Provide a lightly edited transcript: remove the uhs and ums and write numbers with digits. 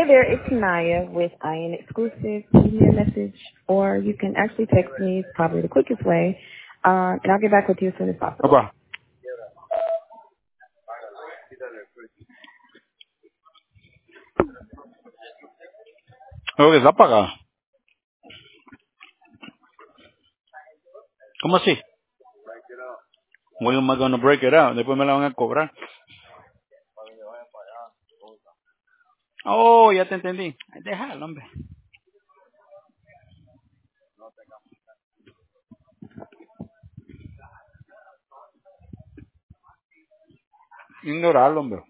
Hey there, it's Naya with IN Exclusive. Leave me a message, or you can actually text me. It's probably the quickest way, and I'll get back with you as soon as possible. Opa. Creo que está apagada. ¿Cómo así? When am I gonna break it out? Después me la van a cobrar. Oh, ya te entendí. Déjalo, hombre. Ignorarlo, hombre.